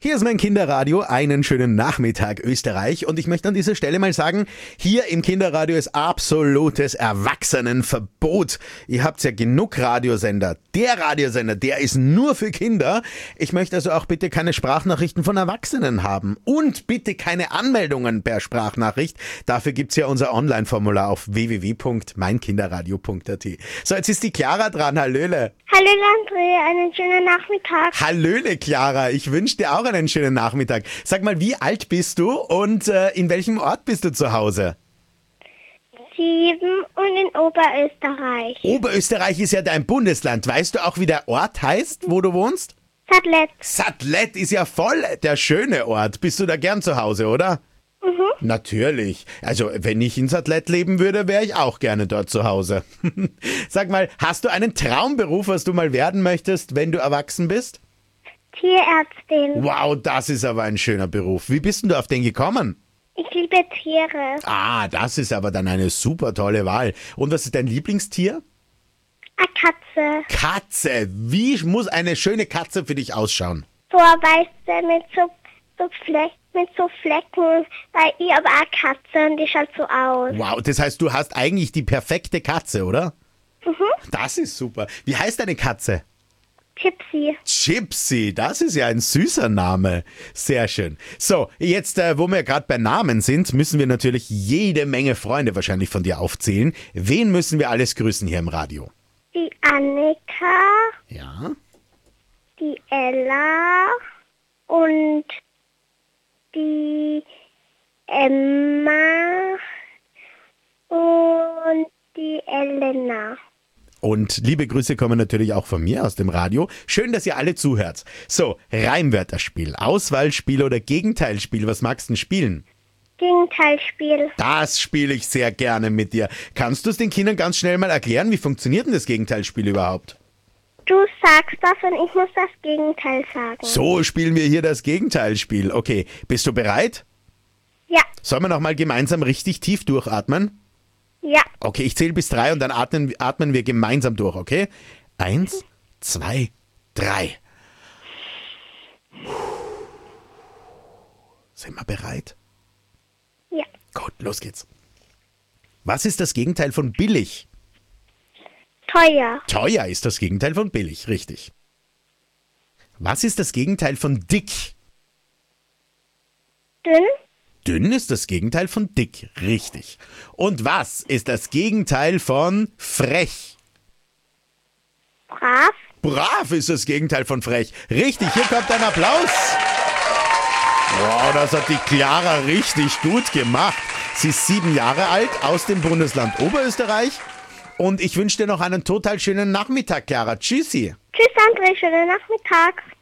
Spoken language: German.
Hier ist mein Kinderradio, einen schönen Nachmittag Österreich und ich möchte an dieser Stelle mal sagen, hier im Kinderradio ist absolutes Erwachsenenverbot. Ihr habt ja genug Radiosender. Der Radiosender, der ist nur für Kinder. Ich möchte also auch bitte keine Sprachnachrichten von Erwachsenen haben und bitte keine Anmeldungen per Sprachnachricht. Dafür gibt's ja unser Online-Formular auf www.meinkinderradio.at. So, jetzt ist die Clara dran. Hallöle. Hallo Landry, einen schönen Nachmittag. Hallöle Clara, ich wünsche dir auch einen schönen Nachmittag. Sag mal, wie alt bist du und in welchem Ort bist du zu Hause? 7 und in Oberösterreich. Oberösterreich ist ja dein Bundesland. Weißt du auch, wie der Ort heißt, wo du wohnst? Sadlet. Sadlet ist ja voll der schöne Ort. Bist du da gern zu Hause, oder? Mhm. Natürlich. Also, wenn ich in Sadlet leben würde, wäre ich auch gerne dort zu Hause. Sag mal, hast du einen Traumberuf, was du mal werden möchtest, wenn du erwachsen bist? Tierärztin. Wow, das ist aber ein schöner Beruf. Wie bist denn du auf den gekommen? Ich liebe Tiere. Ah, das ist aber dann eine super tolle Wahl. Und was ist dein Lieblingstier? Eine Katze. Katze. Wie muss eine schöne Katze für dich ausschauen? So eine weiße mit so Flecken, weil ich habe eine Katze und die schaut so aus. Wow, das heißt, du hast eigentlich die perfekte Katze, oder? Mhm. Das ist super. Wie heißt deine Katze? Gypsy. Gypsy, das ist ja ein süßer Name. Sehr schön. So, jetzt, wo wir gerade bei Namen sind, müssen wir natürlich jede Menge Freunde wahrscheinlich von dir aufzählen. Wen müssen wir alles grüßen hier im Radio? Die Annika, Ja. die Ella und die Emma und die Elena. Und liebe Grüße kommen natürlich auch von mir aus dem Radio. Schön, dass ihr alle zuhört. So, Reimwörterspiel, Auswahlspiel oder Gegenteilspiel. Was magst du denn spielen? Gegenteilspiel. Das spiele ich sehr gerne mit dir. Kannst du es den Kindern ganz schnell mal erklären? Wie funktioniert denn das Gegenteilspiel überhaupt? Du sagst das und ich muss das Gegenteil sagen. So spielen wir hier das Gegenteilspiel. Okay, bist du bereit? Ja, Sollen wir noch mal gemeinsam richtig tief durchatmen? ja. Okay, ich zähle bis 3 und dann atmen wir gemeinsam durch, okay? 1, 2, 3. Sind wir bereit? Ja. Gut, los geht's. Was ist das Gegenteil von billig? Teuer. Teuer ist das Gegenteil von billig, richtig. Was ist das Gegenteil von dick? Dünn. Dünn ist das Gegenteil von dick, richtig. Und was ist das Gegenteil von frech? Brav. Brav ist das Gegenteil von frech. Richtig, hier kommt ein Applaus. Wow, das hat die Clara richtig gut gemacht. Sie ist 7 Jahre alt, aus dem Bundesland Oberösterreich. Und ich wünsche dir noch einen total schönen Nachmittag, Clara. Tschüssi. Tschüss, André. Schönen Nachmittag.